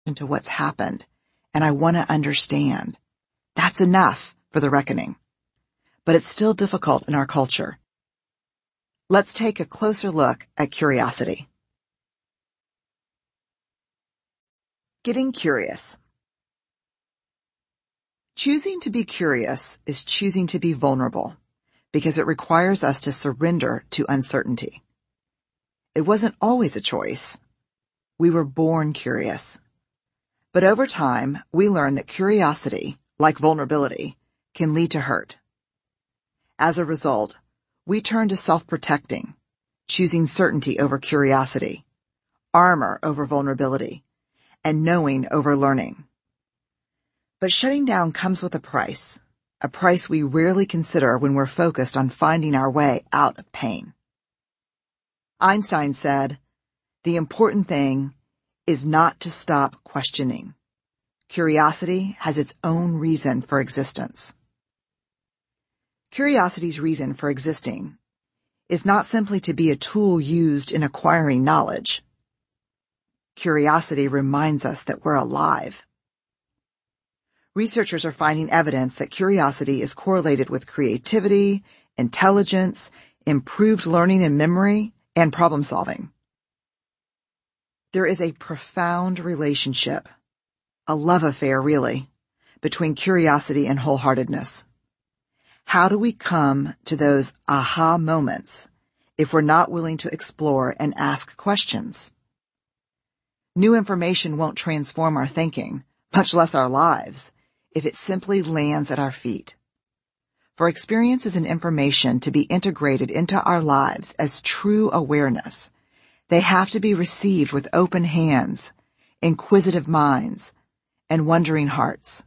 into what's happened, and I want to understand. That's enough for the reckoning. But it's still difficult in our culture. Let's take a closer look at curiosity. Getting curious. Choosing to be curious is choosing to be vulnerable because it requires us to surrender to uncertainty. It wasn't always a choice. We were born curious. But over time, we learn that curiosity, like vulnerability, can lead to hurt. As a result, we turn to self-protecting, choosing certainty over curiosity, armor over vulnerability, and knowing over learning. But shutting down comes with a price we rarely consider when we're focused on finding our way out of pain. Einstein said, "The important thing is not to stop questioning. Curiosity has its own reason for existence." Curiosity's reason for existing is not simply to be a tool used in acquiring knowledge. Curiosity reminds us that we're alive. Researchers are finding evidence that curiosity is correlated with creativity, intelligence, improved learning and memory, and problem solving. There is a profound relationship, a love affair really, between curiosity and wholeheartedness. How do we come to those aha moments if we're not willing to explore and ask questions? New information won't transform our thinking, much less our lives, if it simply lands at our feet. For experiences and information to be integrated into our lives as true awareness, they have to be received with open hands, inquisitive minds, and wondering hearts.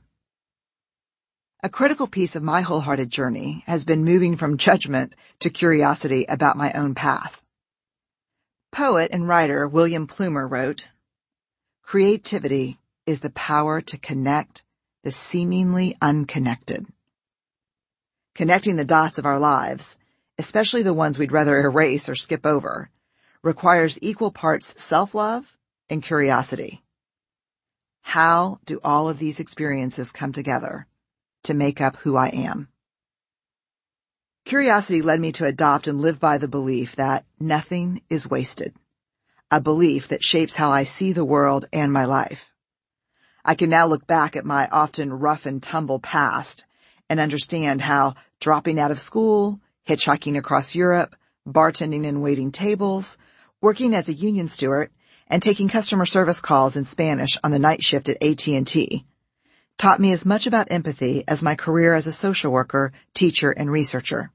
A critical piece of my wholehearted journey has been moving from judgment to curiosity about my own path. Poet and writer William Plumer wrote, "Creativity is the power to connect the seemingly unconnected." Connecting the dots of our lives, especially the ones we'd rather erase or skip over, requires equal parts self-love and curiosity. How do all of these experiences come together to make up who I am? Curiosity led me to adopt and live by the belief that nothing is wasted, a belief that shapes how I see the world and my life. I can now look back at my often rough and tumble past and understand how dropping out of school, hitchhiking across Europe, bartending and waiting tables, working as a union steward, and taking customer service calls in Spanish on the night shift at AT&T taught me as much about empathy as my career as a social worker, teacher, and researcher.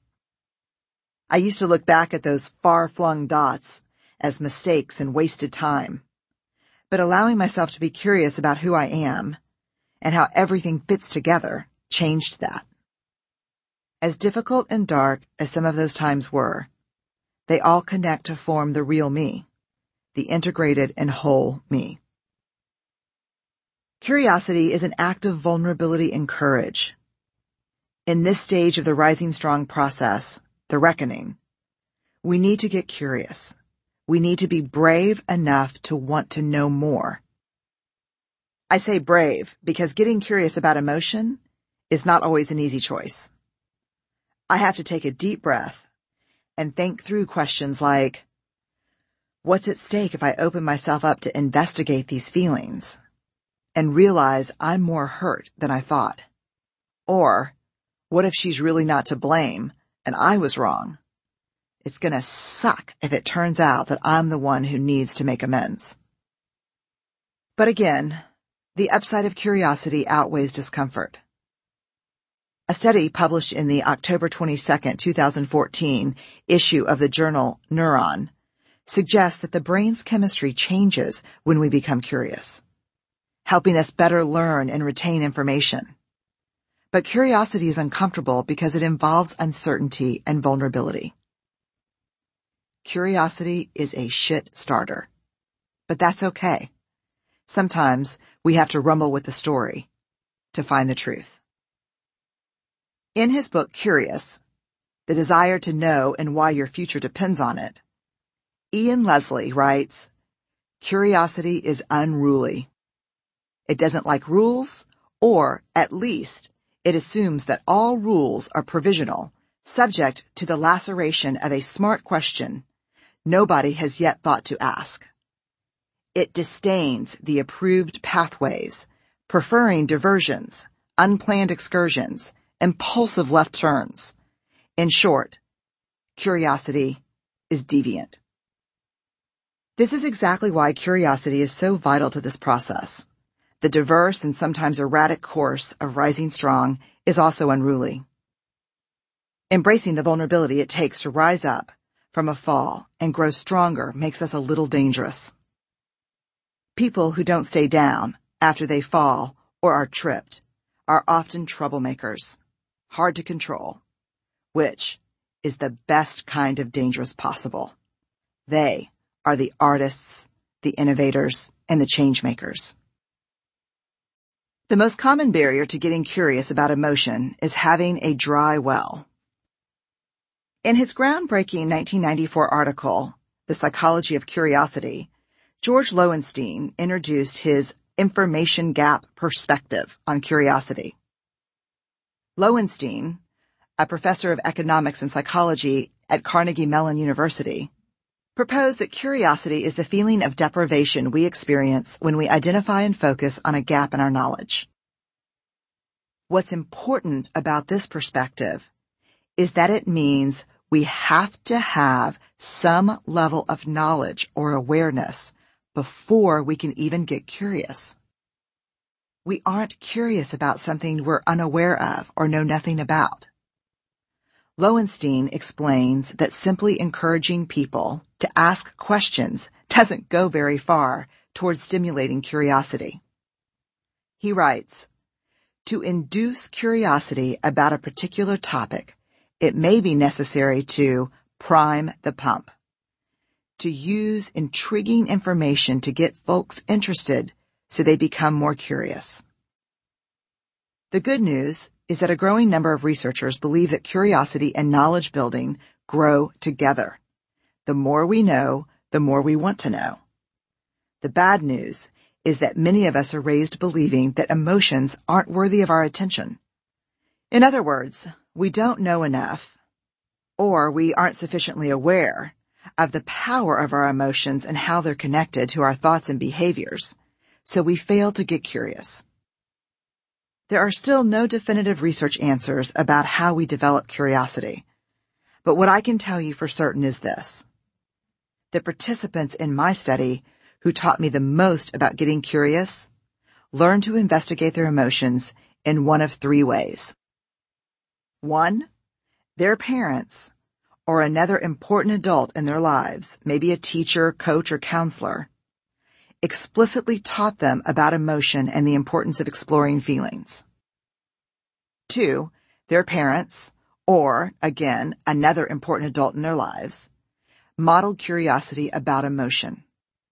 I used to look back at those far-flung dots as mistakes and wasted time, but allowing myself to be curious about who I am and how everything fits together changed that. As difficult and dark as some of those times were, they all connect to form the real me, the integrated and whole me. Curiosity is an act of vulnerability and courage. In this stage of the Rising Strong process, the reckoning, we need to get curious. We need to be brave enough to want to know more. I say brave because getting curious about emotion is not always an easy choice. I have to take a deep breath and think through questions like, what's at stake if I open myself up to investigate these feelings and realize I'm more hurt than I thought? Or, what if she's really not to blame and I was wrong? It's gonna suck if it turns out that I'm the one who needs to make amends. But again, the upside of curiosity outweighs discomfort. A study published in the October 22, 2014 issue of the journal Neuron suggests that the brain's chemistry changes when we become curious, helping us better learn and retain information. But curiosity is uncomfortable because it involves uncertainty and vulnerability. Curiosity is a shit starter, but that's okay. Sometimes we have to rumble with the story to find the truth. In his book, Curious, The Desire to Know and Why Your Future Depends on It, Ian Leslie writes, "Curiosity is unruly. It doesn't like rules, or at least it assumes that all rules are provisional, subject to the laceration of a smart question nobody has yet thought to ask. It disdains the approved pathways, preferring diversions, unplanned excursions, impulsive left turns. In short, curiosity is deviant. This is exactly why curiosity is so vital to this process. The diverse and sometimes erratic course of rising strong is also unruly. Embracing the vulnerability it takes to rise up from a fall and grow stronger makes us a little dangerous. People who don't stay down after they fall or are tripped are often troublemakers, hard to control, which is the best kind of dangerous possible. They are the artists, the innovators, and the change makers. The most common barrier to getting curious about emotion is having a dry well. In his groundbreaking 1994 article, The Psychology of Curiosity, George Loewenstein introduced his information gap perspective on curiosity. Loewenstein, a professor of economics and psychology at Carnegie Mellon University, proposed that curiosity is the feeling of deprivation we experience when we identify and focus on a gap in our knowledge. What's important about this perspective is that it means we have to have some level of knowledge or awareness before we can even get curious. We aren't curious about something we're unaware of or know nothing about. Loewenstein explains that simply encouraging people to ask questions doesn't go very far towards stimulating curiosity. He writes, to induce curiosity about a particular topic, it may be necessary to prime the pump, to use intriguing information to get folks interested so they become more curious. The good news is that a growing number of researchers believe that curiosity and knowledge building grow together. The more we know, the more we want to know. The bad news is that many of us are raised believing that emotions aren't worthy of our attention. In other words, we don't know enough, or we aren't sufficiently aware of the power of our emotions and how they're connected to our thoughts and behaviors, so we fail to get curious. There are still no definitive research answers about how we develop curiosity, but what I can tell you for certain is this. The participants in my study who taught me the most about getting curious learned to investigate their emotions in one of three ways. 1, their parents or another important adult in their lives, maybe a teacher, coach, or counselor, explicitly taught them about emotion and the importance of exploring feelings. 2, their parents, or, again, another important adult in their lives, modeled curiosity about emotion.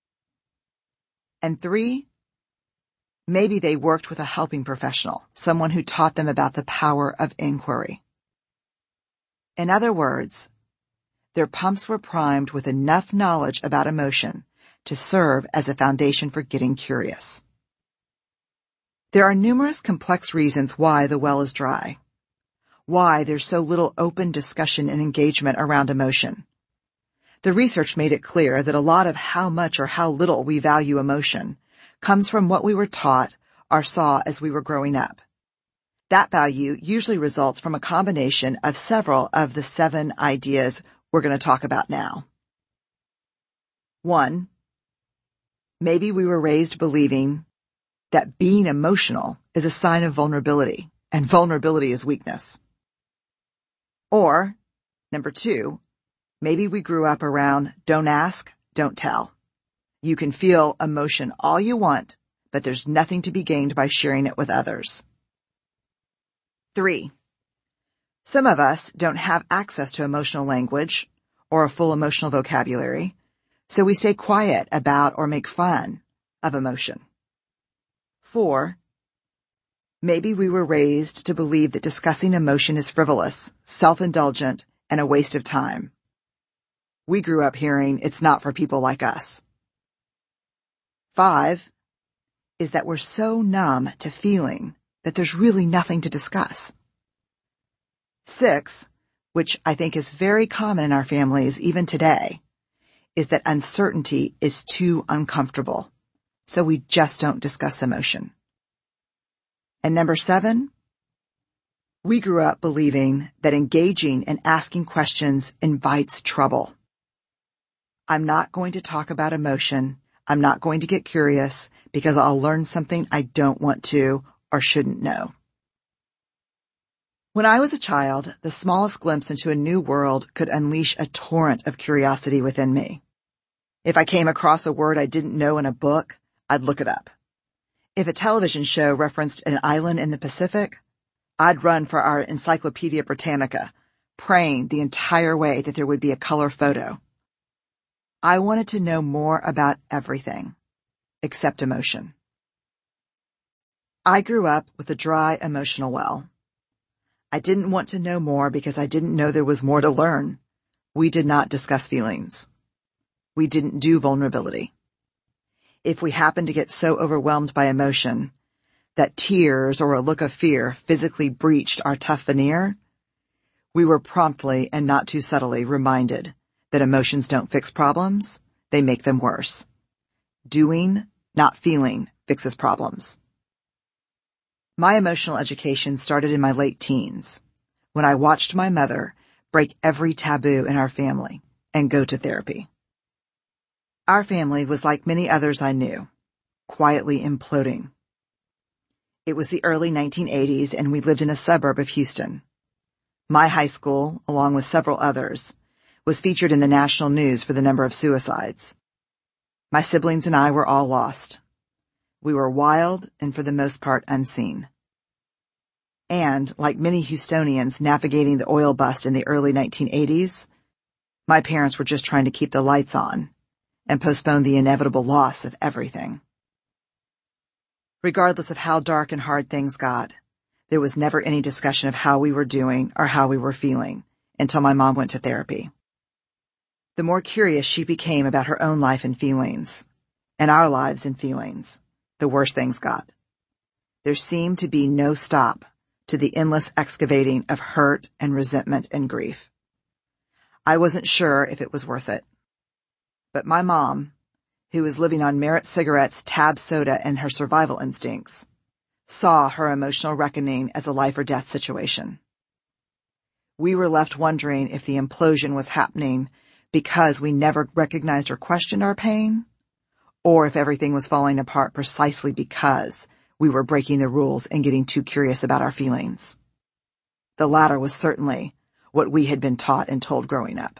And 3, maybe they worked with a helping professional, someone who taught them about the power of inquiry. In other words, their pumps were primed with enough knowledge about emotion to serve as a foundation for getting curious. There are numerous complex reasons why the well is dry, why there's so little open discussion and engagement around emotion. The research made it clear that a lot of how much or how little we value emotion comes from what we were taught or saw as we were growing up. That value usually results from a combination of several of the 7 ideas we're going to talk about now. 1, maybe we were raised believing that being emotional is a sign of vulnerability, and vulnerability is weakness. Or, number 2, maybe we grew up around don't ask, don't tell. You can feel emotion all you want, but there's nothing to be gained by sharing it with others. 3, some of us don't have access to emotional language or a full emotional vocabulary, so we stay quiet about or make fun of emotion. 4, maybe we were raised to believe that discussing emotion is frivolous, self-indulgent, and a waste of time. We grew up hearing it's not for people like us. 5, is that we're so numb to feeling that there's really nothing to discuss. 6, which I think is very common in our families even today, is that uncertainty is too uncomfortable, so we just don't discuss emotion. And number 7, we grew up believing that engaging and asking questions invites trouble. I'm not going to talk about emotion. I'm not going to get curious because I'll learn something I don't want to or shouldn't know. When I was a child, the smallest glimpse into a new world could unleash a torrent of curiosity within me. If I came across a word I didn't know in a book, I'd look it up. If a television show referenced an island in the Pacific, I'd run for our Encyclopedia Britannica, praying the entire way that there would be a color photo. I wanted to know more about everything, except emotion. I grew up with a dry emotional well. I didn't want to know more because I didn't know there was more to learn. We did not discuss feelings. We didn't do vulnerability. If we happened to get so overwhelmed by emotion that tears or a look of fear physically breached our tough veneer, we were promptly and not too subtly reminded that emotions don't fix problems, they make them worse. Doing, not feeling, fixes problems. My emotional education started in my late teens, when I watched my mother break every taboo in our family and go to therapy. Our family was like many others I knew, quietly imploding. It was the early 1980s and we lived in a suburb of Houston. My high school, along with several others, was featured in the national news for the number of suicides. My siblings and I were all lost. We were wild and for the most part unseen. And, like many Houstonians navigating the oil bust in the early 1980s, my parents were just trying to keep the lights on and postpone the inevitable loss of everything. Regardless of how dark and hard things got, there was never any discussion of how we were doing or how we were feeling until my mom went to therapy. The more curious she became about her own life and feelings, and our lives and feelings, the worse things got. There seemed to be no stop to the endless excavating of hurt and resentment and grief. I wasn't sure if it was worth it. But my mom, who was living on Merit cigarettes, Tab soda, and her survival instincts, saw her emotional reckoning as a life or death situation. We were left wondering if the implosion was happening because we never recognized or questioned our pain, or if everything was falling apart precisely because we were breaking the rules and getting too curious about our feelings. The latter was certainly what we had been taught and told growing up.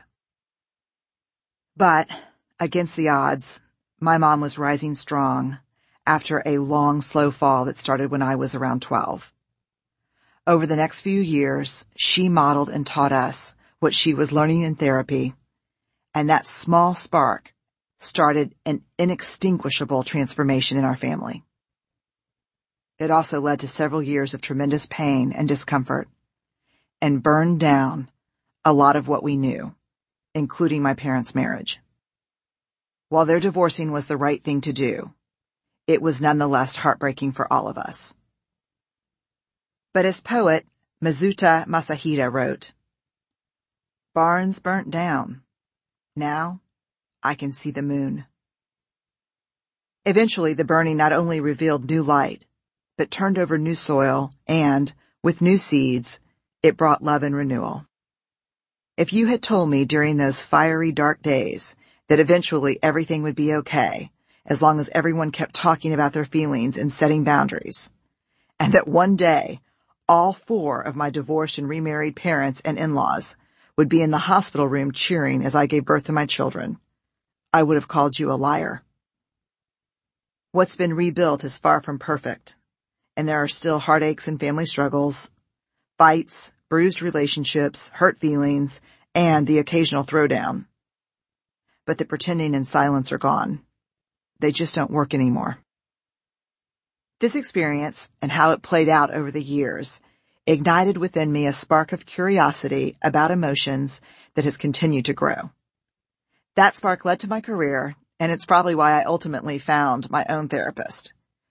But, against the odds, my mom was rising strong after a long, slow fall that started when I was around 12. Over the next few years, she modeled and taught us what she was learning in therapy, and that small spark started an inextinguishable transformation in our family. It also led to several years of tremendous pain and discomfort, and burned down a lot of what we knew, including my parents' marriage. While their divorcing was the right thing to do, it was nonetheless heartbreaking for all of us. But as poet Mizuta Masahida wrote, "Barns burnt down. Now I can see the moon." Eventually, the burning not only revealed new light, but turned over new soil and, with new seeds, it brought love and renewal. If you had told me during those fiery, dark days that eventually everything would be okay, as long as everyone kept talking about their feelings and setting boundaries, and that one day all 4 of my divorced and remarried parents and in-laws would be in the hospital room cheering as I gave birth to my children, I would have called you a liar. What's been rebuilt is far from perfect, and there are still heartaches and family struggles, fights, bruised relationships, hurt feelings, and the occasional throwdown. But the pretending and silence are gone. They just don't work anymore. This experience and how it played out over the years ignited within me a spark of curiosity about emotions that has continued to grow. That spark led to my career, and it's probably why I ultimately found my own therapist,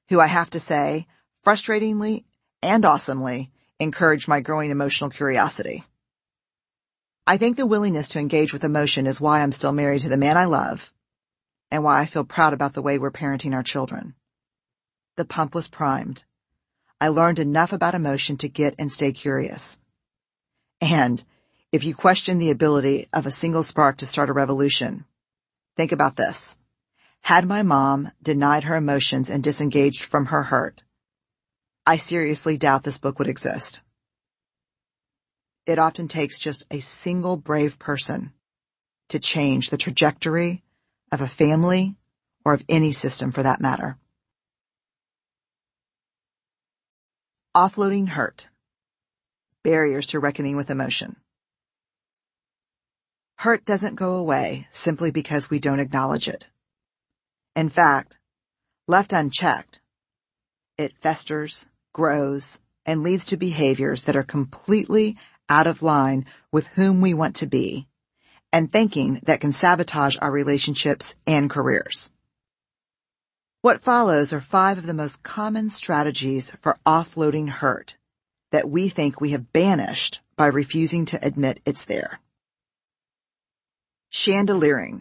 who I have to say, frustratingly and awesomely, encouraged my growing emotional curiosity. I think the willingness to engage with emotion is why I'm still married to the man I love and why I feel proud about the way we're parenting our children. The pump was primed. I learned enough about emotion to get and stay curious. And if you question the ability of a single spark to start a revolution, think about this. Had my mom denied her emotions and disengaged from her hurt, I seriously doubt this book would exist. It often takes just a single brave person to change the trajectory of a family or of any system for that matter. Offloading hurt. Barriers to reckoning with emotion. Hurt doesn't go away simply because we don't acknowledge it. In fact, left unchecked, it festers, grows, and leads to behaviors that are completely out of line with whom we want to be, and thinking that can sabotage our relationships and careers. What follows are 5 of the most common strategies for offloading hurt that we think we have banished by refusing to admit it's there. Chandeliering.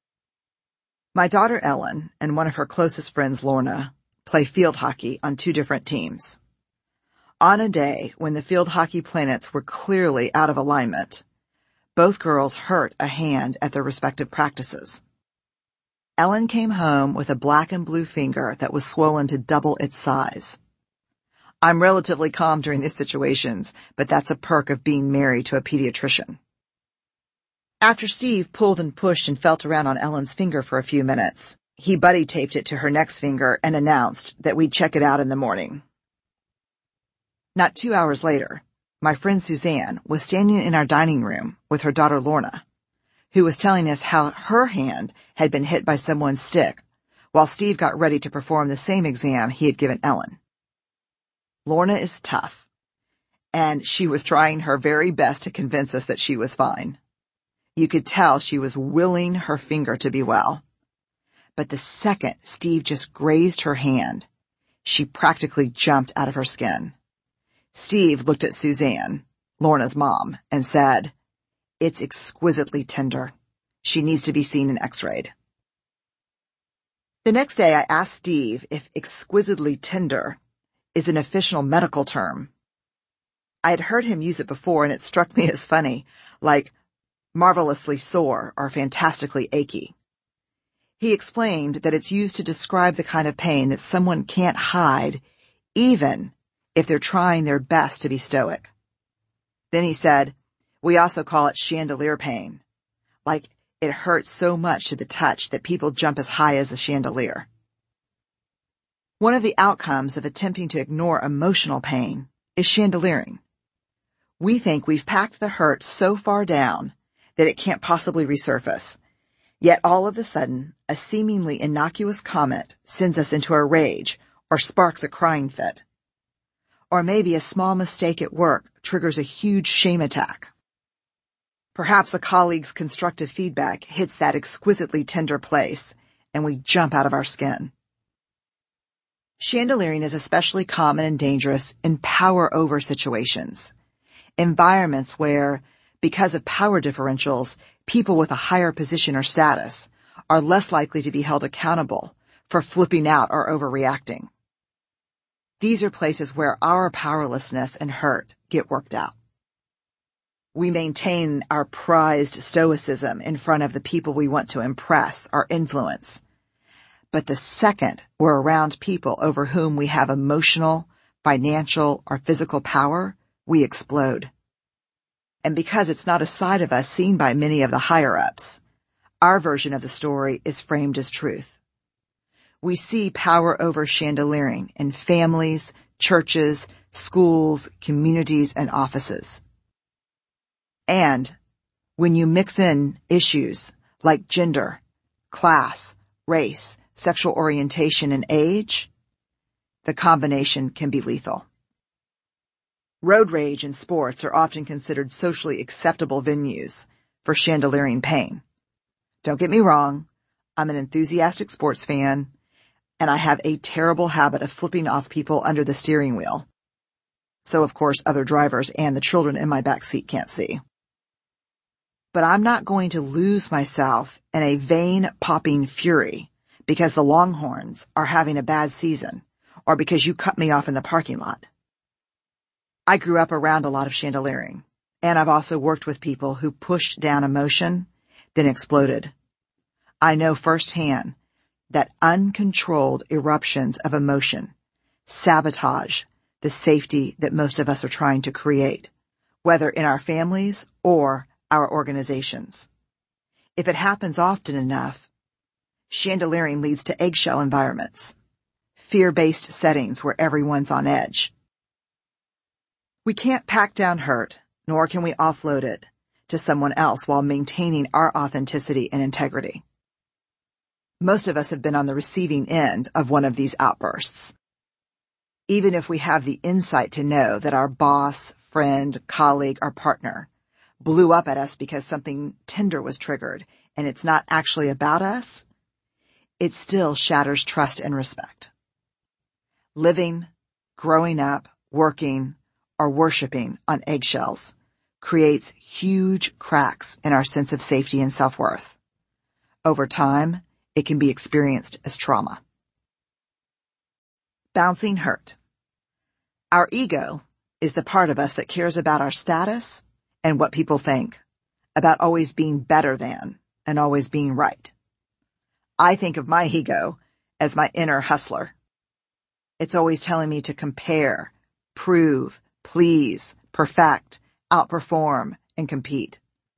My daughter Ellen and one of her closest friends, Lorna, play field hockey on 2 different teams. On a day when the field hockey planets were clearly out of alignment, both girls hurt a hand at their respective practices. Ellen came home with a black and blue finger that was swollen to double its size. I'm relatively calm during these situations, but that's a perk of being married to a pediatrician. After Steve pulled and pushed and felt around on Ellen's finger for a few minutes, he buddy taped it to her next finger and announced that we'd check it out in the morning. Not 2 hours later, my friend Suzanne was standing in our dining room with her daughter Lorna, who was telling us how her hand had been hit by someone's stick while Steve got ready to perform the same exam he had given Ellen. Lorna is tough, and she was trying her very best to convince us that she was fine. You could tell she was willing her finger to be well. But the second Steve just grazed her hand, she practically jumped out of her skin. Steve looked at Suzanne, Lorna's mom, and said, "It's exquisitely tender. She needs to be seen and x-rayed." The next day I asked Steve if exquisitely tender is an official medical term. I had heard him use it before and it struck me as funny, like marvelously sore or fantastically achy. He explained that it's used to describe the kind of pain that someone can't hide, even if they're trying their best to be stoic. Then he said, "We also call it chandelier pain, like it hurts so much to the touch that people jump as high as the chandelier." One of the outcomes of attempting to ignore emotional pain is chandeliering. We think we've packed the hurt so far down that it can't possibly resurface. Yet all of a sudden, a seemingly innocuous comment sends us into a rage or sparks a crying fit. Or maybe a small mistake at work triggers a huge shame attack. Perhaps a colleague's constructive feedback hits that exquisitely tender place, and we jump out of our skin. Chandeliering is especially common and dangerous in power-over situations, environments where, because of power differentials, people with a higher position or status are less likely to be held accountable for flipping out or overreacting. These are places where our powerlessness and hurt get worked out. We maintain our prized stoicism in front of the people we want to impress or influence. But the second we're around people over whom we have emotional, financial, or physical power, we explode. And because it's not a side of us seen by many of the higher-ups, our version of the story is framed as truth. We see power over chandeliering in families, churches, schools, communities, and offices. And when you mix in issues like gender, class, race, sexual orientation, and age, the combination can be lethal. Road rage and sports are often considered socially acceptable venues for chandeliering pain. Don't get me wrong, I'm an enthusiastic sports fan. and I have a terrible habit of flipping off people under the steering wheel. So of course other drivers and the children in my back seat can't see. But I'm not going to lose myself in a vein-popping fury because the Longhorns are having a bad season or because you cut me off in the parking lot. I grew up around a lot of chandeliering, and I've also worked with people who pushed down emotion, then exploded. I know firsthand that uncontrolled eruptions of emotion sabotage the safety that most of us are trying to create, whether in our families or our organizations. If it happens often enough, chandeliering leads to eggshell environments, fear-based settings where everyone's on edge. We can't pack down hurt, nor can we offload it to someone else while maintaining our authenticity and integrity. Most of us have been on the receiving end of one of these outbursts. Even if we have the insight to know that our boss, friend, colleague, or partner blew up at us because something tender was triggered and it's not actually about us, it still shatters trust and respect. Living, growing up, working, or worshiping on eggshells creates huge cracks in our sense of safety and self-worth. Over time, it can be experienced as trauma. Bouncing hurt. Our ego is the part of us that cares about our status and what people think, about always being better than and always being right. I think of my ego as my inner hustler. It's always telling me to compare, prove, please, perfect, outperform, and compete.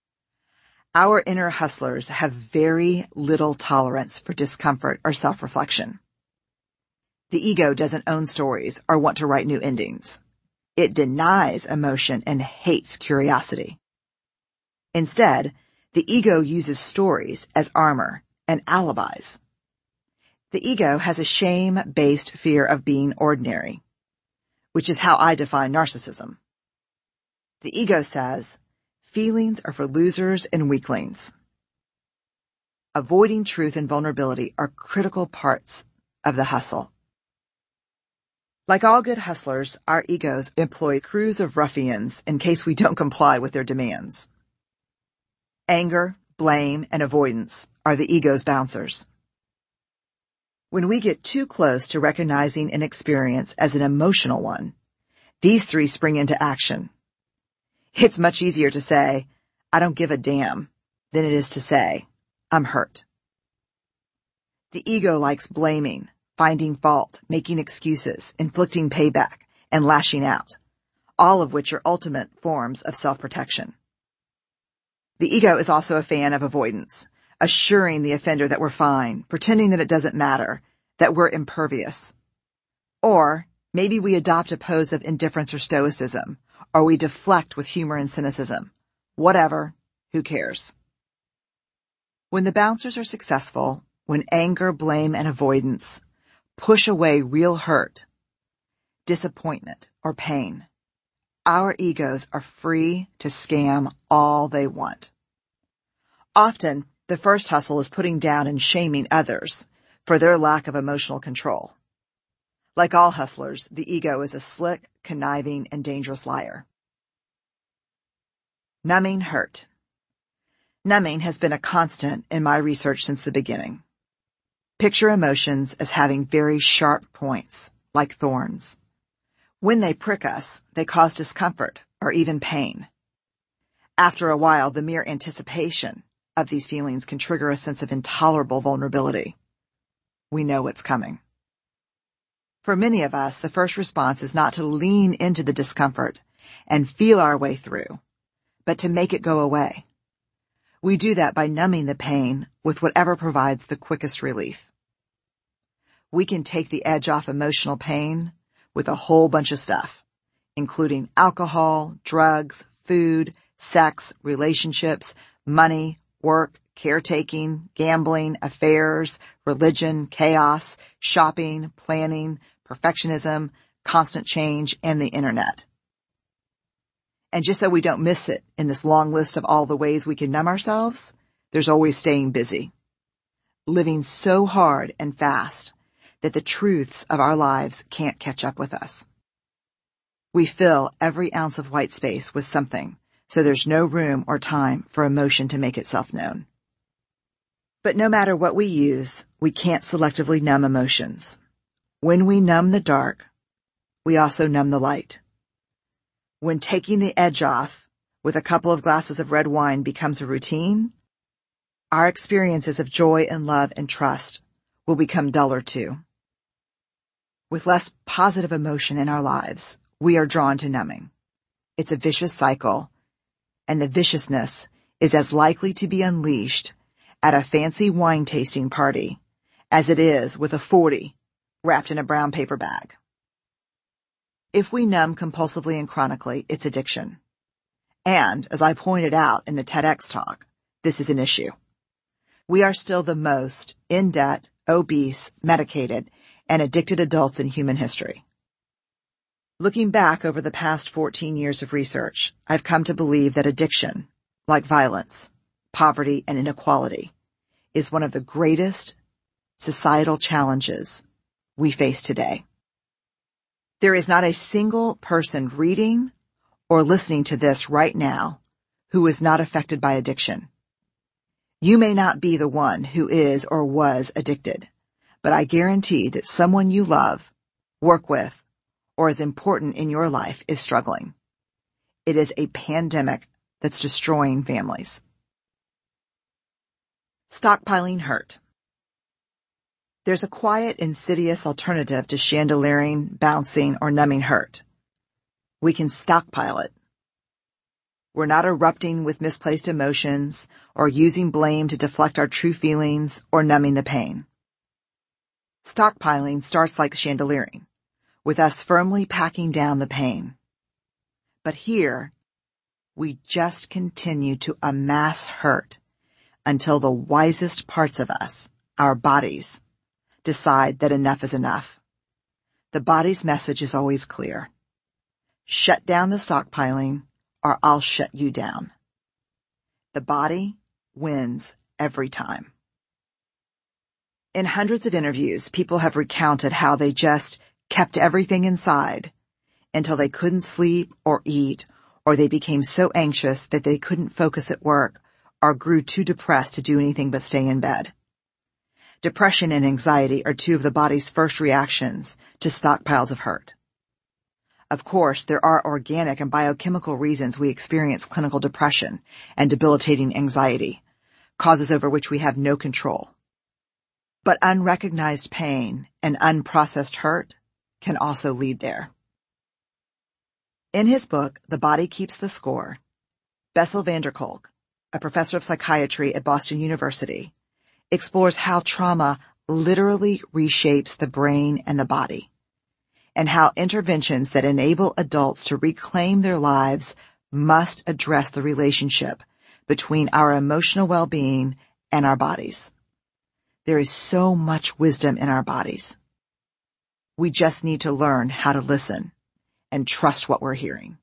Our inner hustlers have very little tolerance for discomfort or self-reflection. The ego doesn't own stories or want to write new endings. It denies emotion and hates curiosity. Instead, the ego uses stories as armor and alibis. The ego has a shame-based fear of being ordinary, which is how I define narcissism. The ego says, feelings are for losers and weaklings. Avoiding truth and vulnerability are critical parts of the hustle. Like all good hustlers, our egos employ crews of ruffians in case we don't comply with their demands. Anger, blame, and avoidance are the ego's bouncers. When we get too close to recognizing an experience as an emotional one, these three spring into action. It's much easier to say, I don't give a damn, than it is to say, I'm hurt. The ego likes blaming, finding fault, making excuses, inflicting payback, and lashing out, all of which are ultimate forms of self-protection. The ego is also a fan of avoidance, assuring the offender that we're fine, pretending that it doesn't matter, that we're impervious. Or maybe we adopt a pose of indifference or stoicism, or we deflect with humor and cynicism. Whatever, who cares? When the bouncers are successful, when anger, blame, and avoidance push away real hurt, disappointment, or pain, our egos are free to scam all they want. Often, the first hustle is putting down and shaming others for their lack of emotional control. Like all hustlers, the ego is a slick, conniving, and dangerous liar. Numbing hurt. Numbing has been a constant in my research since the beginning. Picture emotions as having very sharp points, like thorns. When they prick us, they cause discomfort or even pain. After a while, the mere anticipation of these feelings can trigger a sense of intolerable vulnerability. We know what's coming. For many of us, the first response is not to lean into the discomfort and feel our way through, but to make it go away. We do that by numbing the pain with whatever provides the quickest relief. We can take the edge off emotional pain with a whole bunch of stuff, including alcohol, drugs, food, sex, relationships, money, work, caretaking, gambling, affairs, religion, chaos, shopping, planning, perfectionism, constant change, and the internet. And just so we don't miss it in this long list of all the ways we can numb ourselves, there's always staying busy. Living so hard and fast that the truths of our lives can't catch up with us. We fill every ounce of white space with something, so there's no room or time for emotion to make itself known. But no matter what we use, we can't selectively numb emotions. When we numb the dark, we also numb the light. When taking the edge off with a couple of glasses of red wine becomes a routine, our experiences of joy and love and trust will become duller too. With less positive emotion in our lives, we are drawn to numbing. It's a vicious cycle, and the viciousness is as likely to be unleashed at a fancy wine tasting party as it is with a 40 wrapped in a brown paper bag. If we numb compulsively and chronically, it's addiction. And, as I pointed out in the TEDx talk, this is an issue. We are still the most in debt, obese, medicated, and addicted adults in human history. Looking back over the past 14 years of research, I've come to believe that addiction, like violence, poverty, and inequality, is one of the greatest societal challenges we face today. There is not a single person reading or listening to this right now who is not affected by addiction. You may not be the one who is or was addicted, but I guarantee that someone you love, work with, or is important in your life is struggling. It is a pandemic that's destroying families. Stockpiling hurt. There's a quiet, insidious alternative to chandeliering, bouncing, or numbing hurt. We can stockpile it. We're not erupting with misplaced emotions or using blame to deflect our true feelings or numbing the pain. Stockpiling starts like chandeliering, with us firmly packing down the pain. But here, we just continue to amass hurt until the wisest parts of us, our bodies, decide that enough is enough. The body's message is always clear. Shut down the stockpiling, or I'll shut you down. The body wins every time. In hundreds of interviews, people have recounted how they just kept everything inside until they couldn't sleep or eat, or they became so anxious that they couldn't focus at work or grew too depressed to do anything but stay in bed. Depression and anxiety are two of the body's first reactions to stockpiles of hurt. Of course, there are organic and biochemical reasons we experience clinical depression and debilitating anxiety, causes over which we have no control. But unrecognized pain and unprocessed hurt can also lead there. In his book, The Body Keeps the Score, Bessel van der Kolk, a professor of psychiatry at Boston University, explores how trauma literally reshapes the brain and the body, and how interventions that enable adults to reclaim their lives must address the relationship between our emotional well-being and our bodies. There is so much wisdom in our bodies. We just need to learn how to listen and trust what we're hearing.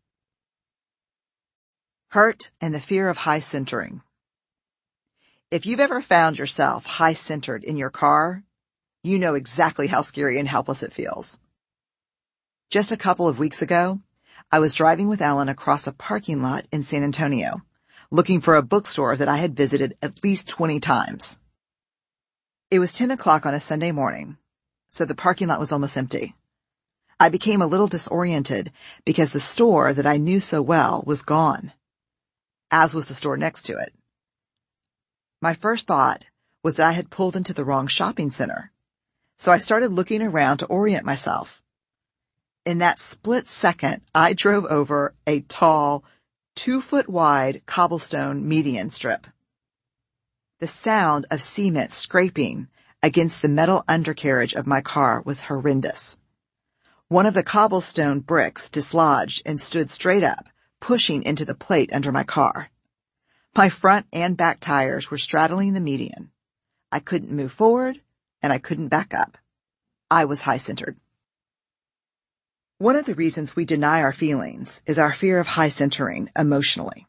Hurt and the fear of high centering. If you've ever found yourself high-centered in your car, you know exactly how scary and helpless it feels. Just a couple of weeks ago, I was driving with Ellen across a parking lot in San Antonio, looking for a bookstore that I had visited at least 20 times. It was 10 o'clock on a Sunday morning, so the parking lot was almost empty. I became a little disoriented because the store that I knew so well was gone, as was the store next to it. My first thought was that I had pulled into the wrong shopping center, so I started looking around to orient myself. In that split second, I drove over a tall, 2-foot-wide cobblestone median strip. The sound of cement scraping against the metal undercarriage of my car was horrendous. One of the cobblestone bricks dislodged and stood straight up, pushing into the plate under my car. My front and back tires were straddling the median. I couldn't move forward, and I couldn't back up. I was high-centered. One of the reasons we deny our feelings is our fear of high-centering emotionally.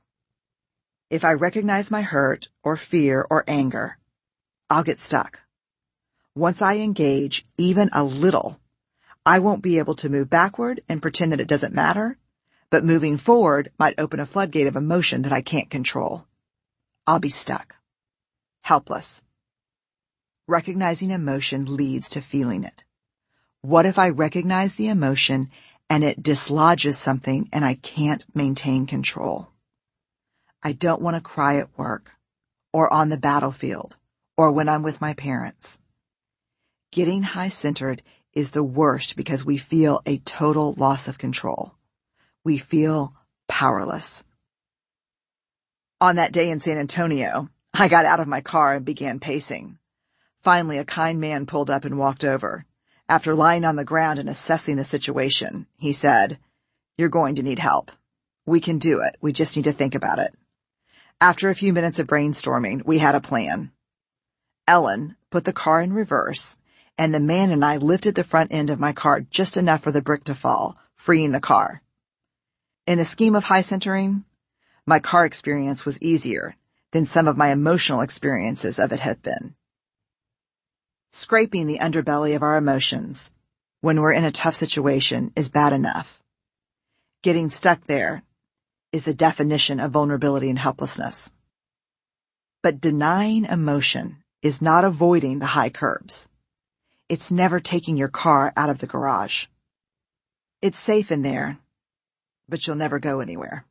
If I recognize my hurt or fear or anger, I'll get stuck. Once I engage even a little, I won't be able to move backward and pretend that it doesn't matter, but moving forward might open a floodgate of emotion that I can't control. I'll be stuck. Helpless. Recognizing emotion leads to feeling it. What if I recognize the emotion and it dislodges something and I can't maintain control? I don't want to cry at work or on the battlefield or when I'm with my parents. Getting high-centered is the worst because we feel a total loss of control. We feel powerless. On that day in San Antonio, I got out of my car and began pacing. Finally, a kind man pulled up and walked over. After lying on the ground and assessing the situation, he said, "You're going to need help. We can do it. We just need to think about it." After a few minutes of brainstorming, we had a plan. Ellen put the car in reverse, and the man and I lifted the front end of my car just enough for the brick to fall, freeing the car. In the scheme of high centering, my car experience was easier than some of my emotional experiences of it had been. Scraping the underbelly of our emotions when we're in a tough situation is bad enough. Getting stuck there is the definition of vulnerability and helplessness. But denying emotion is not avoiding the high curbs. It's never taking your car out of the garage. It's safe in there, but you'll never go anywhere.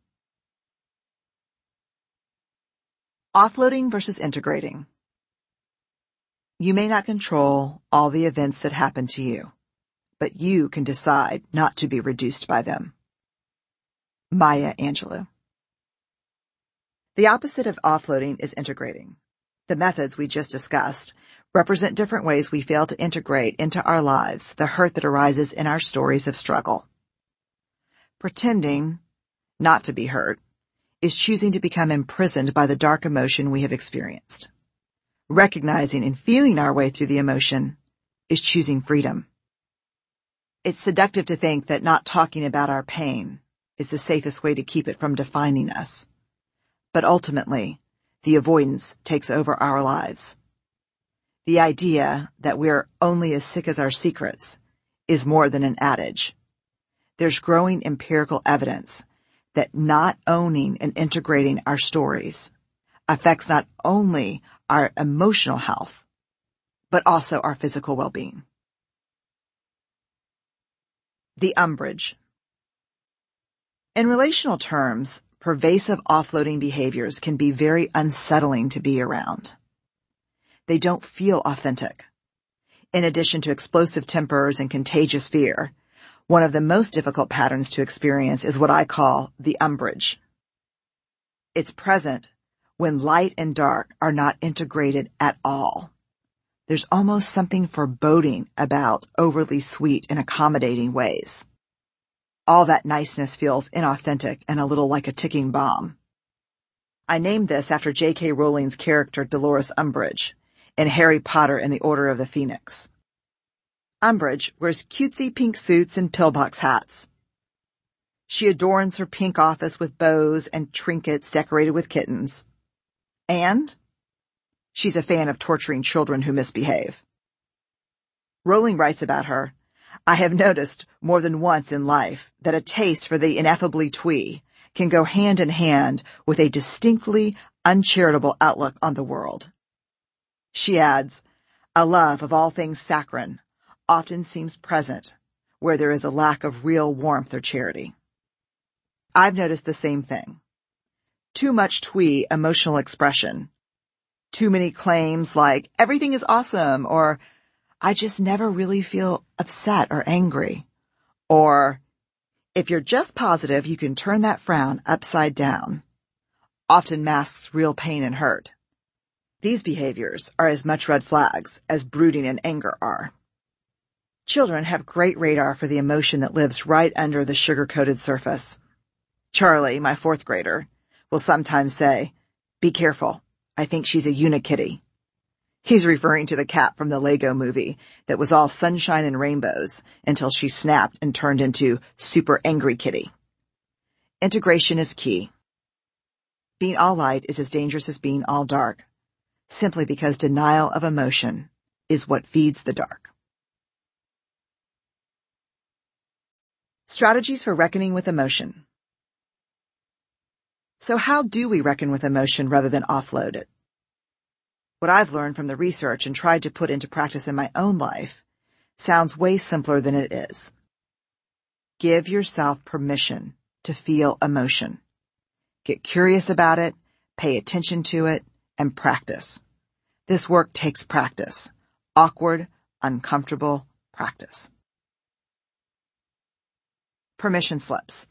Offloading versus integrating. You may not control all the events that happen to you, but you can decide not to be reduced by them. Maya Angelou. The opposite of offloading is integrating. The methods we just discussed represent different ways we fail to integrate into our lives the hurt that arises in our stories of struggle. Pretending not to be hurt is choosing to become imprisoned by the dark emotion we have experienced. Recognizing and feeling our way through the emotion is choosing freedom. It's seductive to think that not talking about our pain is the safest way to keep it from defining us. But ultimately, the avoidance takes over our lives. The idea that we're only as sick as our secrets is more than an adage. There's growing empirical evidence that not owning and integrating our stories affects not only our emotional health, but also our physical well-being. The umbrage. In relational terms, pervasive offloading behaviors can be very unsettling to be around. They don't feel authentic. In addition to explosive tempers and contagious fear, one of the most difficult patterns to experience is what I call the umbrage. It's present when light and dark are not integrated at all. There's almost something foreboding about overly sweet and accommodating ways. All that niceness feels inauthentic and a little like a ticking bomb. I named this after J.K. Rowling's character Dolores Umbridge in Harry Potter and the Order of the Phoenix. Umbridge wears cutesy pink suits and pillbox hats. She adorns her pink office with bows and trinkets decorated with kittens. And she's a fan of torturing children who misbehave. Rowling writes about her, "I have noticed more than once in life that a taste for the ineffably twee can go hand in hand with a distinctly uncharitable outlook on the world." She adds, "A love of all things saccharine often seems present where there is a lack of real warmth or charity." I've noticed the same thing. Too much twee emotional expression. Too many claims like, "Everything is awesome," or "I just never really feel upset or angry," or "If you're just positive, you can turn that frown upside down," often masks real pain and hurt. These behaviors are as much red flags as brooding and anger are. Children have great radar for the emotion that lives right under the sugar-coated surface. Charlie, my fourth grader, will sometimes say, "Be careful, I think she's a Unikitty." He's referring to the cat from the Lego movie that was all sunshine and rainbows until she snapped and turned into Super Angry Kitty. Integration is key. Being all light is as dangerous as being all dark, simply because denial of emotion is what feeds the dark. Strategies for reckoning with emotion. So how do we reckon with emotion rather than offload it? What I've learned from the research and tried to put into practice in my own life sounds way simpler than it is. Give yourself permission to feel emotion. Get curious about it, pay attention to it, and practice. This work takes practice. Awkward, uncomfortable practice. Permission slips.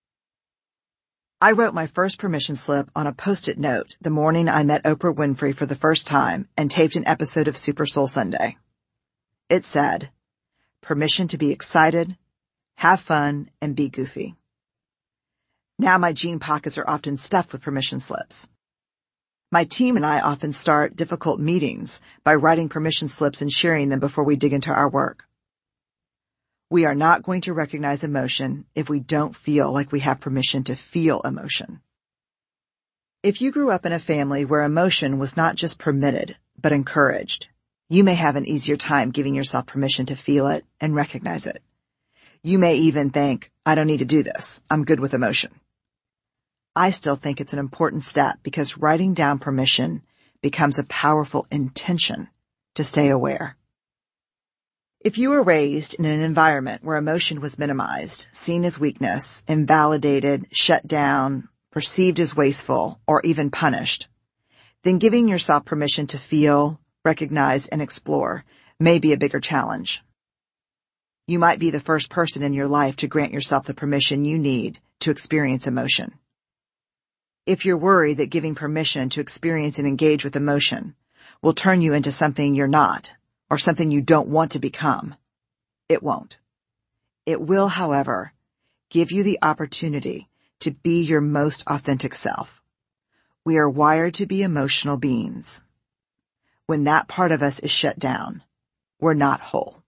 I wrote my first permission slip on a Post-it note the morning I met Oprah Winfrey for the first time and taped an episode of Super Soul Sunday. It said, permission to be excited, have fun, and be goofy. Now my jean pockets are often stuffed with permission slips. My team and I often start difficult meetings by writing permission slips and sharing them before we dig into our work. We are not going to recognize emotion if we don't feel like we have permission to feel emotion. If you grew up in a family where emotion was not just permitted, but encouraged, you may have an easier time giving yourself permission to feel it and recognize it. You may even think, I don't need to do this. I'm good with emotion. I still think it's an important step because writing down permission becomes a powerful intention to stay aware. If you were raised in an environment where emotion was minimized, seen as weakness, invalidated, shut down, perceived as wasteful, or even punished, then giving yourself permission to feel, recognize, and explore may be a bigger challenge. You might be the first person in your life to grant yourself the permission you need to experience emotion. If you're worried that giving permission to experience and engage with emotion will turn you into something you're not, or something you don't want to become, it won't. It will, however, give you the opportunity to be your most authentic self. We are wired to be emotional beings. When that part of us is shut down, we're not whole.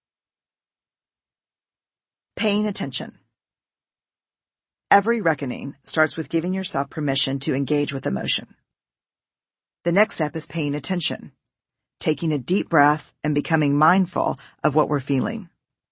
Paying attention. Every reckoning starts with giving yourself permission to engage with emotion. The next step is paying attention, taking a deep breath and becoming mindful of what we're feeling.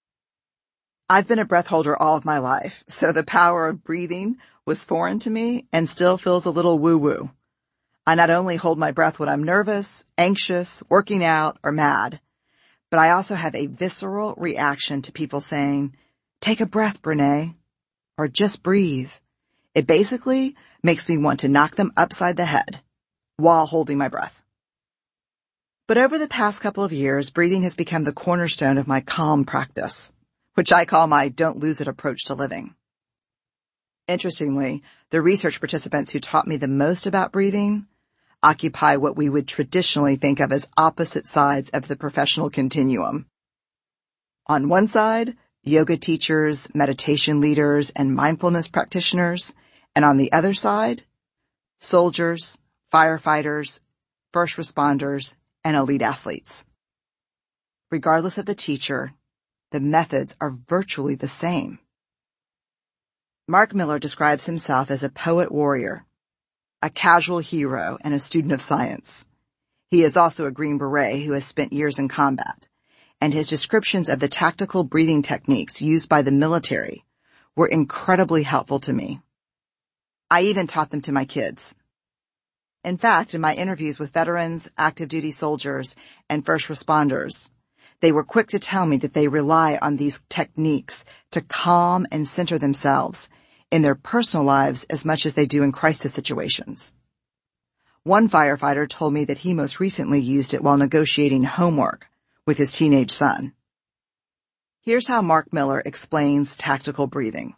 I've been a breath holder all of my life, so the power of breathing was foreign to me and still feels a little woo-woo. I not only hold my breath when I'm nervous, anxious, working out, or mad, but I also have a visceral reaction to people saying, take a breath, Brene, or just breathe. It basically makes me want to knock them upside the head while holding my breath. But over the past couple of years, breathing has become the cornerstone of my calm practice, which I call my don't lose it approach to living. Interestingly, the research participants who taught me the most about breathing occupy what we would traditionally think of as opposite sides of the professional continuum. On one side, yoga teachers, meditation leaders, and mindfulness practitioners, and on the other side, soldiers, firefighters, first responders, and elite athletes. Regardless of the teacher, the methods are virtually the same. Mark Miller describes himself as a poet warrior, a casual hero, and a student of science. He is also a Green Beret who has spent years in combat, and his descriptions of the tactical breathing techniques used by the military were incredibly helpful to me. I even taught them to my kids. In fact, in my interviews with veterans, active duty soldiers, and first responders, they were quick to tell me that they rely on these techniques to calm and center themselves in their personal lives as much as they do in crisis situations. One firefighter told me that he most recently used it while negotiating homework with his teenage son. Here's how Mark Miller explains tactical breathing.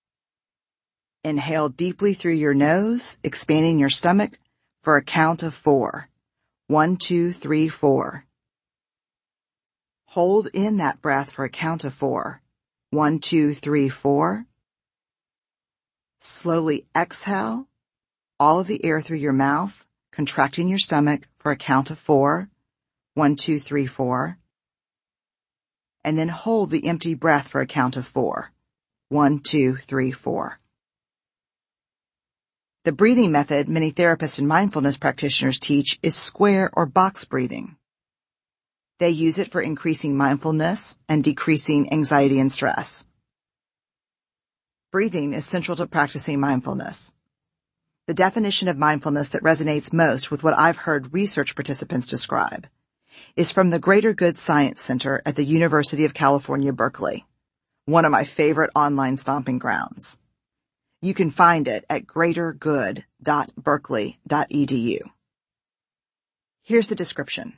Inhale deeply through your nose, expanding your stomach for a count of 4. 1, 2, 3, 4. Hold in that breath for a count of 4. 1, 2, 3, 4. Slowly exhale all of the air through your mouth, contracting your stomach for a count of 4. 1, 2, 3, 4. And then hold the empty breath for a count of 4. 1, 2, 3, 4. The breathing method many therapists and mindfulness practitioners teach is square or box breathing. They use it for increasing mindfulness and decreasing anxiety and stress. Breathing is central to practicing mindfulness. The definition of mindfulness that resonates most with what I've heard research participants describe is from the Greater Good Science Center at the University of California, Berkeley, one of my favorite online stomping grounds. You can find it at greatergood.berkeley.edu. Here's the description.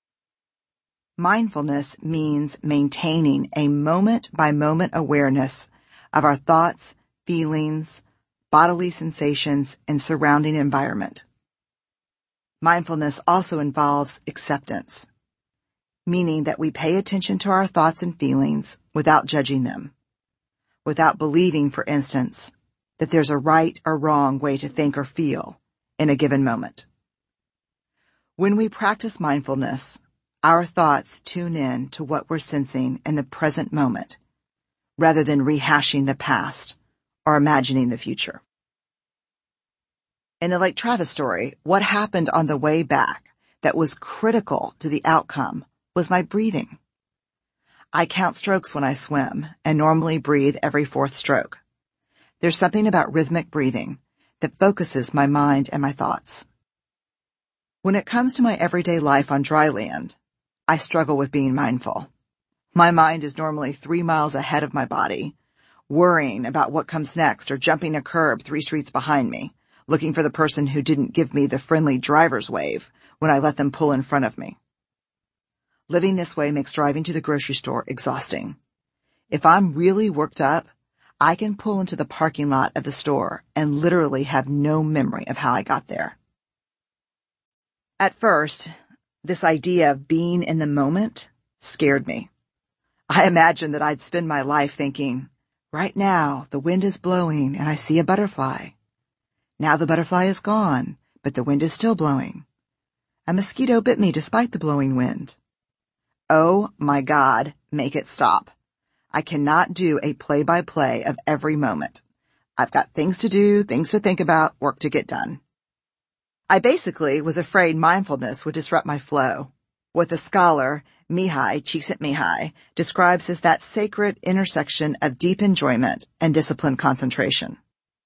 Mindfulness means maintaining a moment-by-moment awareness of our thoughts, feelings, bodily sensations, and surrounding environment. Mindfulness also involves acceptance, meaning that we pay attention to our thoughts and feelings without judging them, without believing, for instance, that there's a right or wrong way to think or feel in a given moment. When we practice mindfulness, our thoughts tune in to what we're sensing in the present moment, rather than rehashing the past or imagining the future. In the Lake Travis story, what happened on the way back that was critical to the outcome was my breathing. I count strokes when I swim and normally breathe every fourth stroke. There's something about rhythmic breathing that focuses my mind and my thoughts. When it comes to my everyday life on dry land, I struggle with being mindful. My mind is normally 3 miles ahead of my body, worrying about what comes next or jumping a curb 3 streets behind me, looking for the person who didn't give me the friendly driver's wave when I let them pull in front of me. Living this way makes driving to the grocery store exhausting. If I'm really worked up, I can pull into the parking lot of the store and literally have no memory of how I got there. At first, this idea of being in the moment scared me. I imagined that I'd spend my life thinking, right now the wind is blowing and I see a butterfly. Now the butterfly is gone, but the wind is still blowing. A mosquito bit me despite the blowing wind. Oh my God, make it stop. I cannot do a play-by-play of every moment. I've got things to do, things to think about, work to get done. I basically was afraid mindfulness would disrupt my flow, what the scholar Mihaly Csikszentmihalyi describes as that sacred intersection of deep enjoyment and disciplined concentration.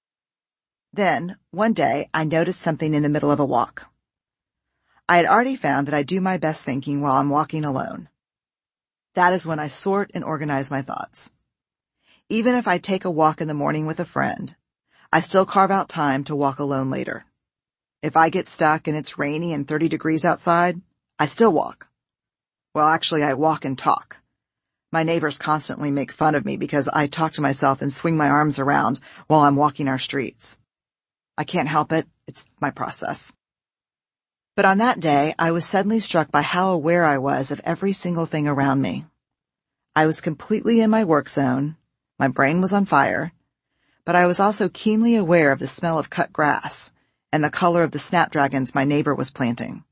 Then, one day, I noticed something in the middle of a walk. I had already found that I do my best thinking while I'm walking alone. That is when I sort and organize my thoughts. Even if I take a walk in the morning with a friend, I still carve out time to walk alone later. If I get stuck and it's rainy and 30 degrees outside, I still walk. Well, actually, I walk and talk. My neighbors constantly make fun of me because I talk to myself and swing my arms around while I'm walking our streets. I can't help it. It's my process. But on that day, I was suddenly struck by how aware I was of every single thing around me. I was completely in my work zone. My brain was on fire. But I was also keenly aware of the smell of cut grass and the color of the snapdragons my neighbor was planting.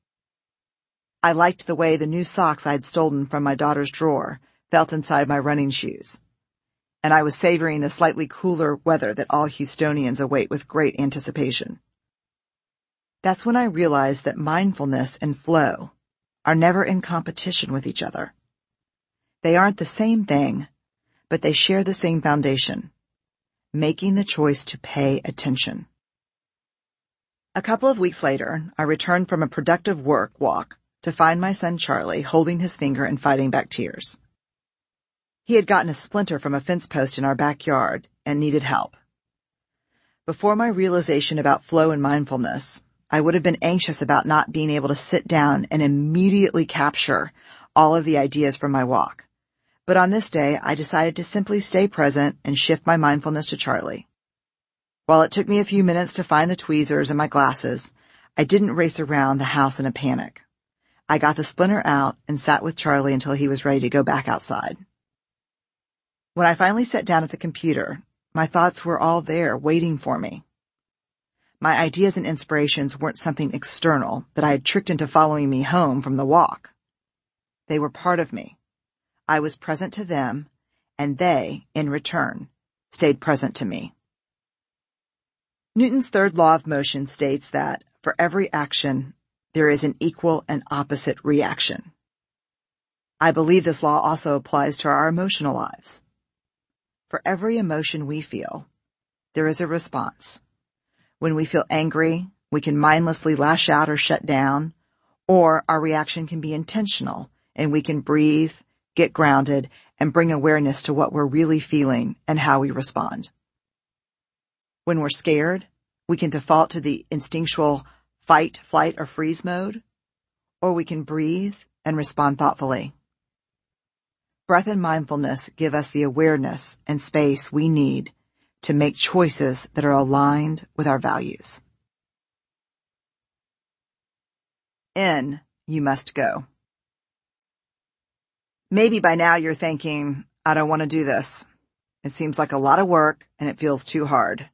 I liked the way the new socks I had stolen from my daughter's drawer felt inside my running shoes. And I was savoring the slightly cooler weather that all Houstonians await with great anticipation. That's when I realized that mindfulness and flow are never in competition with each other. They aren't the same thing, but they share the same foundation, making the choice to pay attention. A couple of weeks later, I returned from a productive work walk to find my son Charlie holding his finger and fighting back tears. He had gotten a splinter from a fence post in our backyard and needed help. Before my realization about flow and mindfulness, I would have been anxious about not being able to sit down and immediately capture all of the ideas from my walk. But on this day, I decided to simply stay present and shift my mindfulness to Charlie. While it took me a few minutes to find the tweezers and my glasses, I didn't race around the house in a panic. I got the splinter out and sat with Charlie until he was ready to go back outside. When I finally sat down at the computer, my thoughts were all there waiting for me. My ideas and inspirations weren't something external that I had tricked into following me home from the walk. They were part of me. I was present to them, and they, in return, stayed present to me. Newton's third law of motion states that, for every action, there is an equal and opposite reaction. I believe this law also applies to our emotional lives. For every emotion we feel, there is a response. When we feel angry, we can mindlessly lash out or shut down, or our reaction can be intentional, and we can breathe, get grounded, and bring awareness to what we're really feeling and how we respond. When we're scared, we can default to the instinctual fight, flight, or freeze mode, or we can breathe and respond thoughtfully. Breath and mindfulness give us the awareness and space we need to make choices that are aligned with our values. In, you must go. Maybe by now you're thinking, I don't want to do this. It seems like a lot of work and it feels too hard.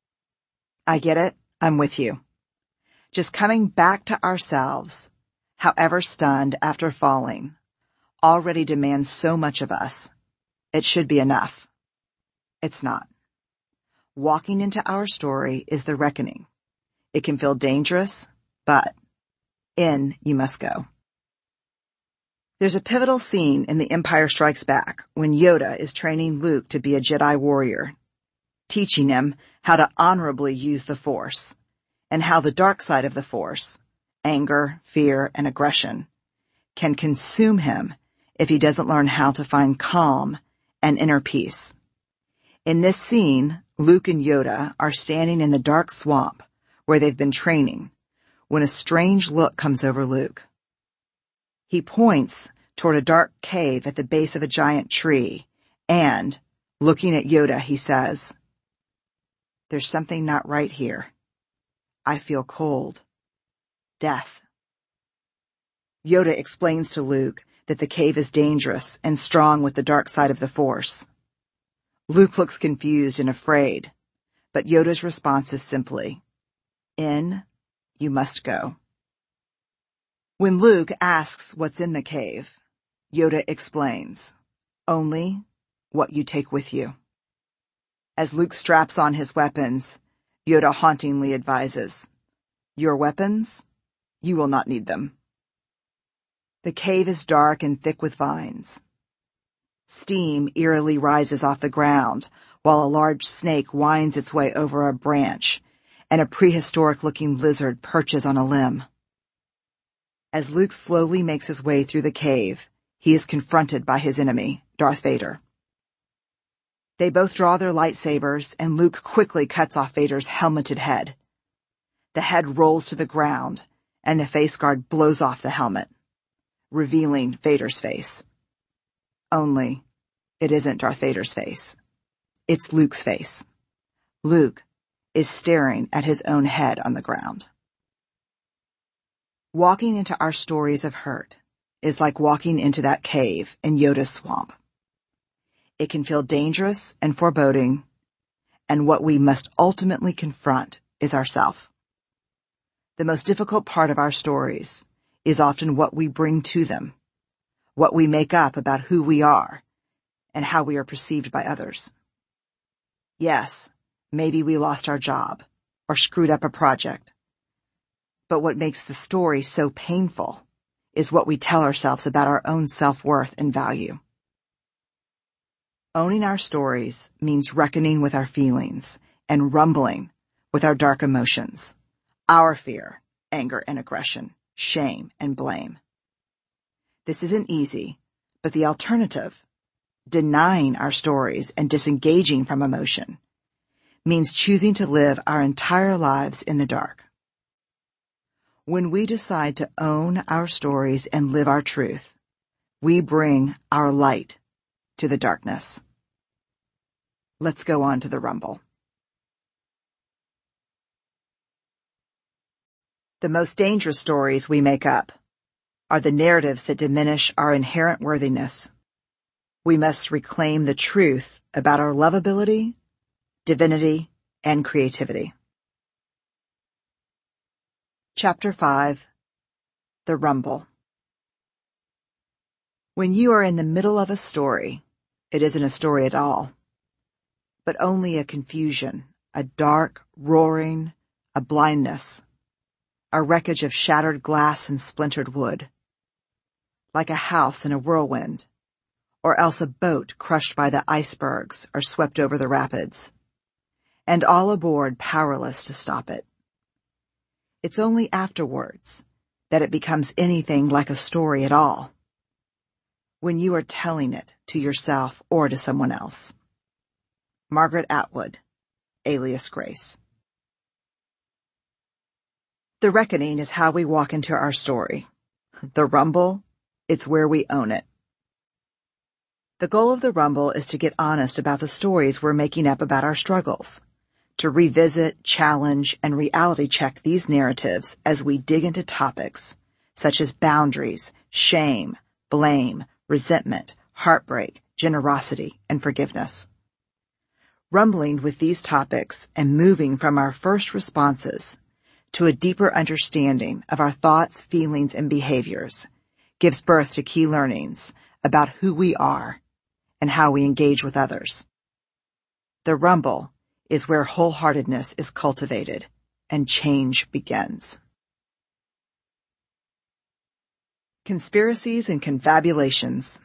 I get it. I'm with you. Just coming back to ourselves, however stunned after falling, already demands so much of us. It should be enough. It's not. Walking into our story is the reckoning. It can feel dangerous, but in you must go. There's a pivotal scene in The Empire Strikes Back when Yoda is training Luke to be a Jedi warrior, teaching him how to honorably use the Force, and how the dark side of the Force, anger, fear, and aggression, can consume him if he doesn't learn how to find calm and inner peace. In this scene, Luke and Yoda are standing in the dark swamp where they've been training when a strange look comes over Luke. He points toward a dark cave at the base of a giant tree and, looking at Yoda, he says, "There's something not right here. I feel cold. Death." Yoda explains to Luke that the cave is dangerous and strong with the dark side of the Force. Luke looks confused and afraid, but Yoda's response is simply, "In, you must go." When Luke asks what's in the cave, Yoda explains, "Only what you take with you." As Luke straps on his weapons, Yoda hauntingly advises, "Your weapons? You will not need them." The cave is dark and thick with vines. Steam eerily rises off the ground while a large snake winds its way over a branch and a prehistoric-looking lizard perches on a limb. As Luke slowly makes his way through the cave, he is confronted by his enemy, Darth Vader. They both draw their lightsabers, and Luke quickly cuts off Vader's helmeted head. The head rolls to the ground, and the face guard blows off the helmet, revealing Vader's face. Only, it isn't Darth Vader's face. It's Luke's face. Luke is staring at his own head on the ground. Walking into our stories of hurt is like walking into that cave in Yoda's swamp. It can feel dangerous and foreboding, and what we must ultimately confront is ourself. The most difficult part of our stories is often what we bring to them, what we make up about who we are, and how we are perceived by others. Yes, maybe we lost our job, or screwed up a project. But what makes the story so painful is what we tell ourselves about our own self-worth and value. Owning our stories means reckoning with our feelings and rumbling with our dark emotions, our fear, anger and aggression, shame and blame. This isn't easy, but the alternative, denying our stories and disengaging from emotion, means choosing to live our entire lives in the dark. When we decide to own our stories and live our truth, we bring our light to the darkness. Let's go on to the rumble. The most dangerous stories we make up are the narratives that diminish our inherent worthiness. We must reclaim the truth about our lovability, divinity, and creativity. Chapter 5. The Rumble. When you are in the middle of a story, it isn't a story at all, but only a confusion, a dark, roaring, a blindness, a wreckage of shattered glass and splintered wood. like a house in a whirlwind, or else a boat crushed by the icebergs or swept over the rapids, and all aboard powerless to stop it. It's only afterwards that it becomes anything like a story at all, when you are telling it to yourself or to someone else. Margaret Atwood, alias Grace. The reckoning is how we walk into our story. The rumble, it's where we own it. The goal of the rumble is to get honest about the stories we're making up about our struggles, to revisit, challenge, and reality check these narratives as we dig into topics such as boundaries, shame, blame, resentment, heartbreak, generosity, and forgiveness. Rumbling with these topics and moving from our first responses to a deeper understanding of our thoughts, feelings, and behaviors gives birth to key learnings about who we are and how we engage with others. The rumble is where wholeheartedness is cultivated and change begins. Conspiracies and confabulations.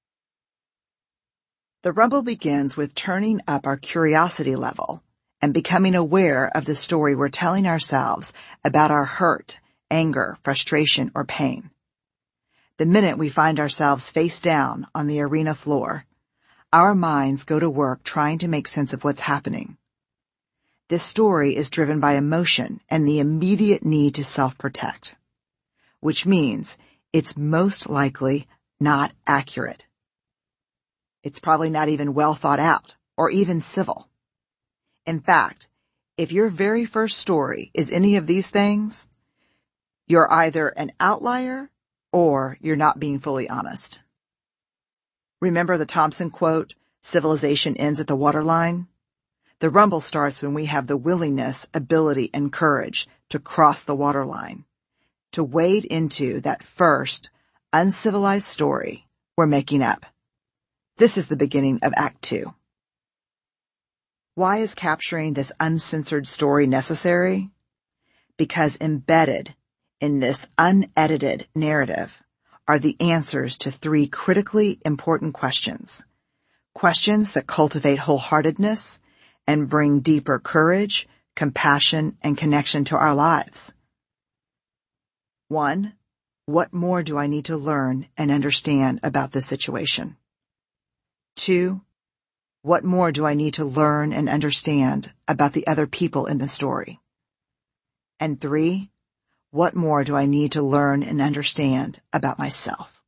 The rumble begins with turning up our curiosity level and becoming aware of the story we're telling ourselves about our hurt, anger, frustration, or pain. The minute we find ourselves face down on the arena floor, our minds go to work trying to make sense of what's happening. This story is driven by emotion and the immediate need to self-protect, which means it's most likely not accurate. It's probably not even well thought out or even civil. In fact, if your very first story is any of these things, you're either an outlier or you're not being fully honest. Remember the Thompson quote, "Civilization ends at the waterline"? The rumble starts when we have the willingness, ability, and courage to cross the waterline, to wade into that first, uncivilized story we're making up. This is the beginning of Act 2. Why is capturing this uncensored story necessary? Because embedded in this unedited narrative are the answers to 3 critically important questions. Questions that cultivate wholeheartedness and bring deeper courage, compassion, and connection to our lives. 1. What more do I need to learn and understand about this situation? 2. What more do I need to learn and understand about the other people in the story? And 3. What more do I need to learn and understand about myself?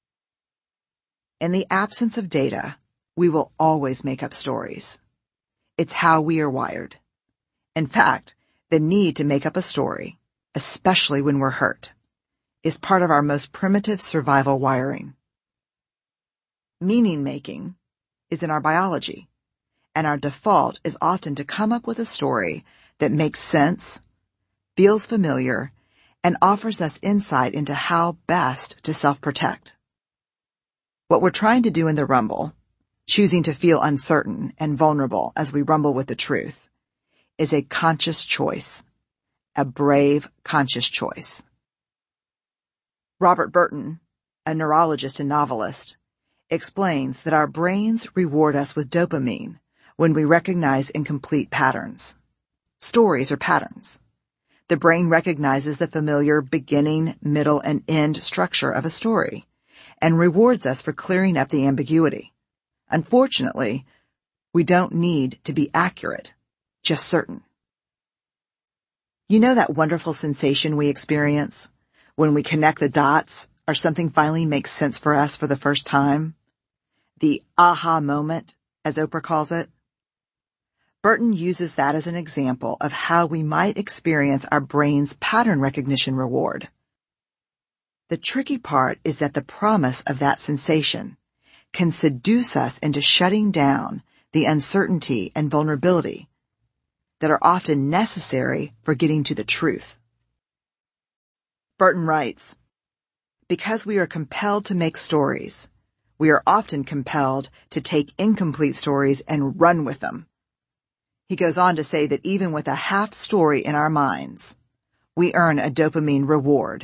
In the absence of data, we will always make up stories. It's how we are wired. In fact, the need to make up a story, especially when we're hurt, is part of our most primitive survival wiring. Meaning-making is in our biology, and our default is often to come up with a story that makes sense, feels familiar, and offers us insight into how best to self-protect. What we're trying to do in the rumble, choosing to feel uncertain and vulnerable as we rumble with the truth, is a conscious choice, a brave, conscious choice. Robert Burton, a neurologist and novelist, explains that our brains reward us with dopamine when we recognize incomplete patterns. Stories are patterns. The brain recognizes the familiar beginning, middle, and end structure of a story and rewards us for clearing up the ambiguity. Unfortunately, we don't need to be accurate, just certain. You know that wonderful sensation we experience when we connect the dots or something finally makes sense for us for the first time? The aha moment, as Oprah calls it. Burton uses that as an example of how we might experience our brain's pattern recognition reward. The tricky part is that the promise of that sensation can seduce us into shutting down the uncertainty and vulnerability that are often necessary for getting to the truth. Burton writes, "Because we are compelled to make stories, we are often compelled to take incomplete stories and run with them." He goes on to say that even with a half story in our minds, we earn a dopamine reward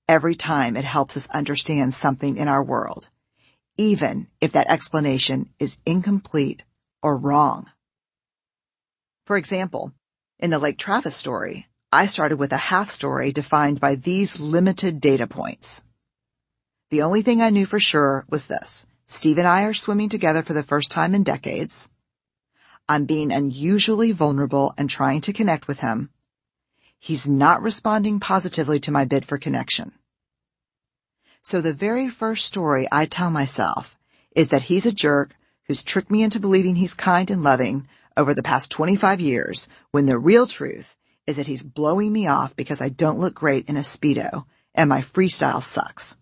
every time it helps us understand something in our world, even if that explanation is incomplete or wrong. For example, in the Lake Travis story, I started with a half story defined by these limited data points. The only thing I knew for sure was this: Steve and I are swimming together for the first time in decades. I'm being unusually vulnerable and trying to connect with him. He's not responding positively to my bid for connection. So the very first story I tell myself is that he's a jerk who's tricked me into believing he's kind and loving over the past 25 years, when the real truth is that he's blowing me off because I don't look great in a Speedo and my freestyle sucks.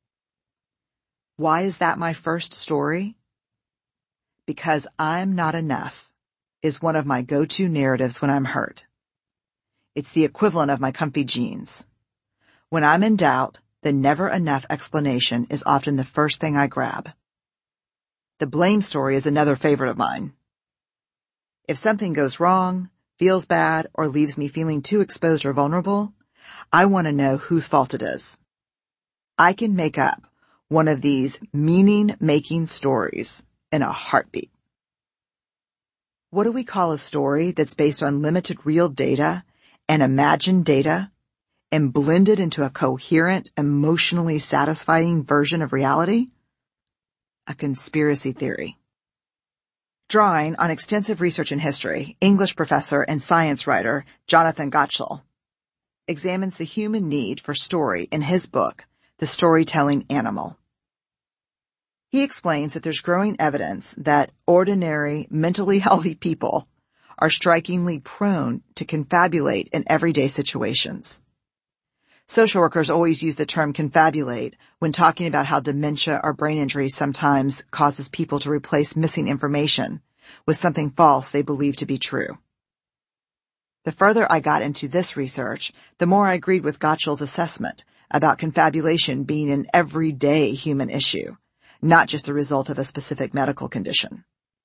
Why is that my first story? Because I'm not enough is one of my go-to narratives when I'm hurt. It's the equivalent of my comfy jeans. When I'm in doubt, the never enough explanation is often the first thing I grab. The blame story is another favorite of mine. If something goes wrong, feels bad, or leaves me feeling too exposed or vulnerable, I want to know whose fault it is. I can make up one of these meaning-making stories in a heartbeat. What do we call a story that's based on limited real data and imagined data and blended into a coherent, emotionally satisfying version of reality? A conspiracy theory. Drawing on extensive research in history, English professor and science writer Jonathan Gottschall examines the human need for story in his book, The Storytelling Animal. He explains that there's growing evidence that ordinary, mentally healthy people are strikingly prone to confabulate in everyday situations. Social workers always use the term confabulate when talking about how dementia or brain injury sometimes causes people to replace missing information with something false they believe to be true. The further I got into this research, the more I agreed with Gottschall's assessment about confabulation being an everyday human issue, not just the result of a specific medical condition.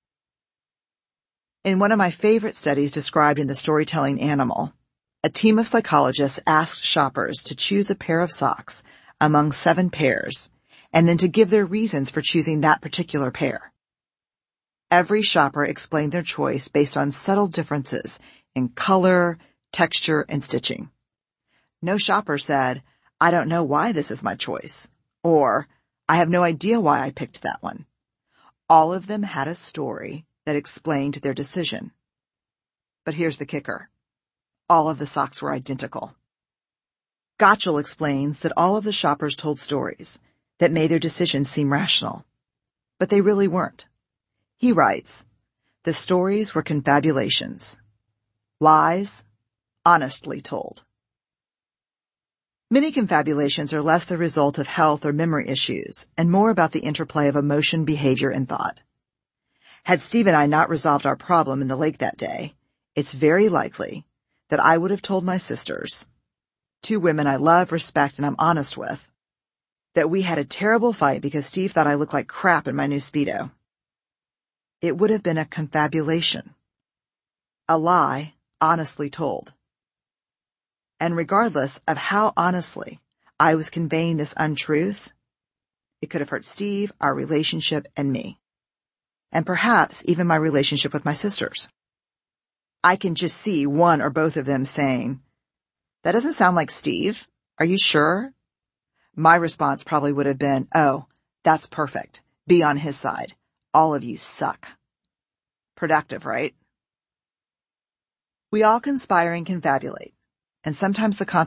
In one of my favorite studies described in The Storytelling Animal, a team of psychologists asked shoppers to choose a pair of socks among 7 pairs and then to give their reasons for choosing that particular pair. Every shopper explained their choice based on subtle differences in color, texture, and stitching. No shopper said, "I don't know why this is my choice," or "I have no idea why I picked that one." All of them had a story that explained their decision. But here's the kicker. All of the socks were identical. Gottschall explains that all of the shoppers told stories that made their decisions seem rational, but they really weren't. He writes, "The stories were confabulations, lies honestly told." Many confabulations are less the result of health or memory issues and more about the interplay of emotion, behavior, and thought. Had Steve and I not resolved our problem in the lake that day, it's very likely that I would have told my sisters, 2 women I love, respect, and I'm honest with, that we had a terrible fight because Steve thought I looked like crap in my new Speedo. It would have been a confabulation. A lie honestly told. And regardless of how honestly I was conveying this untruth, it could have hurt Steve, our relationship, and me. And perhaps even my relationship with my sisters. I can just see one or both of them saying, "That doesn't sound like Steve. Are you sure?" My response probably would have been, "Oh, that's perfect. Be on his side. All of you suck." Productive, right? We all conspire and confabulate, and sometimes the consequences